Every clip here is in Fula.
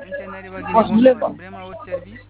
MTN Arriva Guinée, bonsoir. Vraiment à votre service.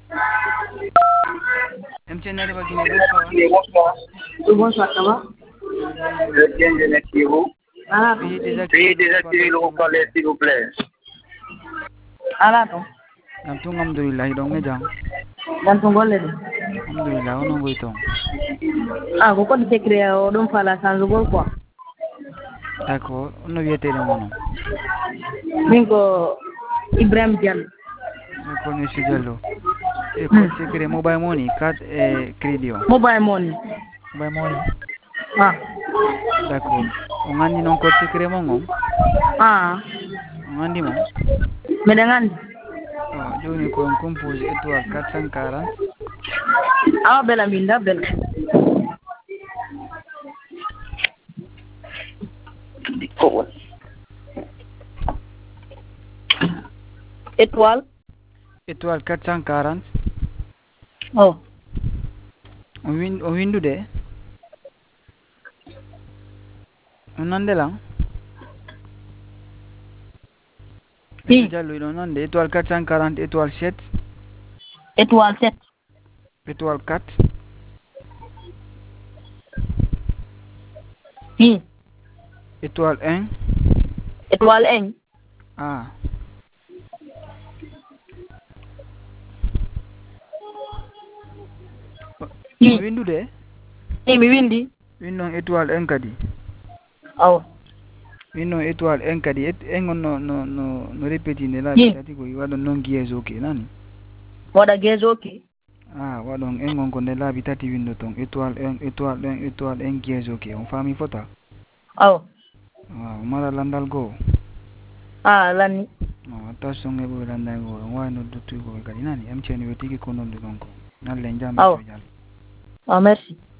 MTN Arriva Guinée, bonsoir. Bonsoir, ça va? Je vais bien, je remercie. Veuillez désactiver le haut-parleur, s'il vous plaît. Alato. Namtung alhamdulillah dong ngejang. Gantung golle. Alhamdulillah ono ngoitong. Ah, ko kon secret o dum fala sans gol quoi. D'accord, ono wiete de mono. Minko Ibrahim Diallo. D'accord, monsieur Diallo. E code secret mobile money, carte e crédit. Mobile money. Mobile money. Ah. D'accord. On andi non code secret mongo. Ah. On andi mo. Medangan. Oh, joni ko on compose étoile 440. Ah, bela minda bela. Étoile. Étoile 440. Oh. O windu de. On nande lang. Oui. Diallo on nande étoile 440 étoile 7. Étoile 7. Étoile 4. Oui. Étoile 1. Étoile 1. Ah. Oui. Windu de. Oui, mi windi. Windu étoile 1 kadi. Oh. Windu étoile 1 kadi. Engon no répéti ne la tati ko wado non giyezo ke nani. Wada gezo ke. Ah, wadon engon ko ne labi tati windu ton étoile 1 étoile 1 étoile 1 giyezo ke. On fami fota. Oh. Ah, mara landal go. Ah, lani. No, attention e bo landal go. Wa no dutu go kadi nani. MTN wetiki ko non de gonko. Nalle njambe Oh. to jall. Ah, merci.